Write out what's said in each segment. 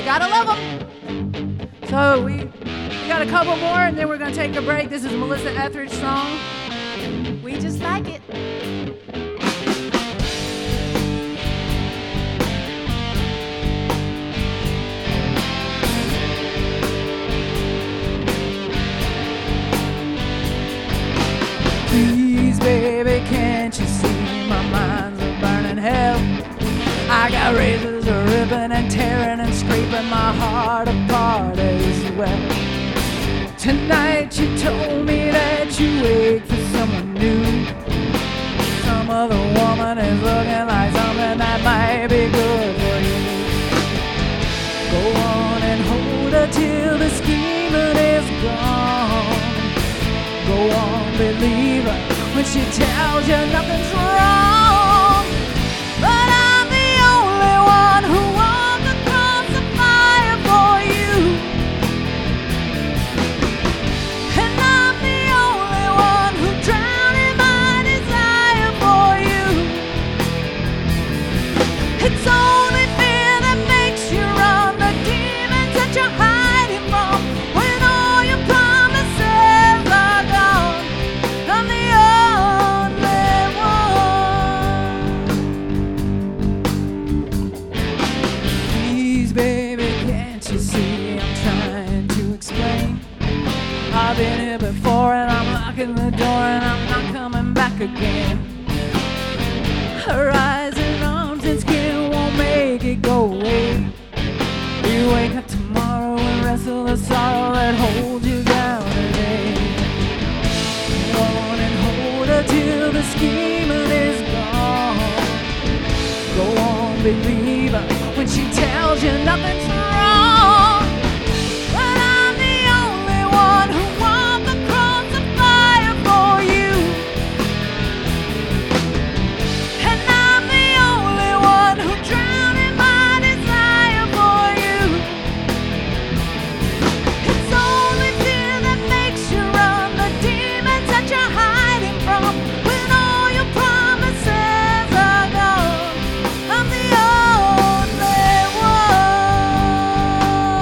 gotta love them. So we got a couple more, and then we're gonna take a break. This is a Melissa Etheridge song. We just like it. Please, baby, can't you see my mind's a burning hell? I got razors ripping and tearing and scraping my heart apart as well. Tonight you told me that you wait for someone new. Some other woman is looking like something that might be good for you. Go on and hold her till the scheming is gone. Go on, believe her when she tells you nothing's wrong. But I'm the only one who walked across the fire for you. And I'm the only one who drowned in my desire for you. It's only fear that makes you run, the demons that you're hiding from. When all your promises are gone, I'm the only one. Please, baby, can't you see I'm trying to explain? I've been here before and I'm locking the door and I'm not coming back again. Her eyes and arms and skin won't make it go away. You wake up tomorrow and wrestle the sorrow that holds you down today. Go on and hold her till the scheming is gone. Go on, believe her when she tells you nothing's wrong. But I'm the only one who walked across the fire for you. And I'm the only one who drowned in my desire for you. It's only fear that makes you run, the demons that you're hiding from. When all your promises are gone, I'm the only one.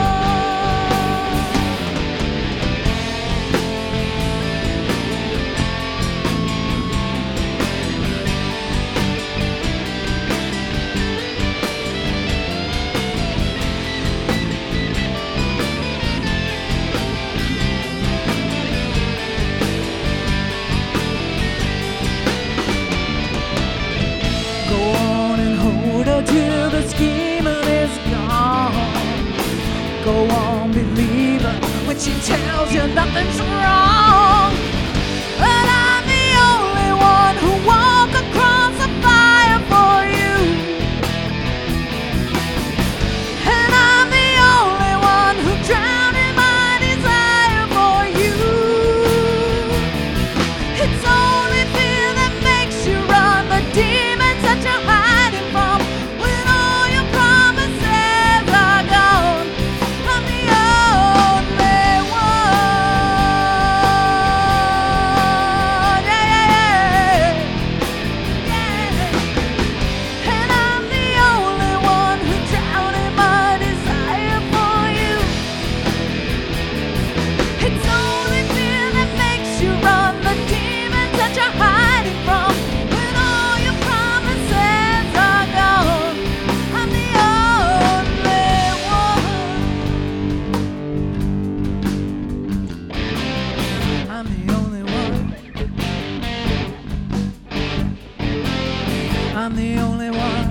Go on and hold her till the scheming is gone. Go on, believe her when she tells you nothing's wrong. But I'm the only one who walked across the fire for you. And I'm the only one who drowned in my desire for you. It's only fear that makes you run, the demons that you're hiding from. When all your promises are gone, I'm the only one. Yeah, yeah. And I'm the only one who drowned in my desire for you. It's only fear that makes you run, the demons that you're hiding from. When all your promises are gone, I'm the only one. I'm the only one. I'm the only one.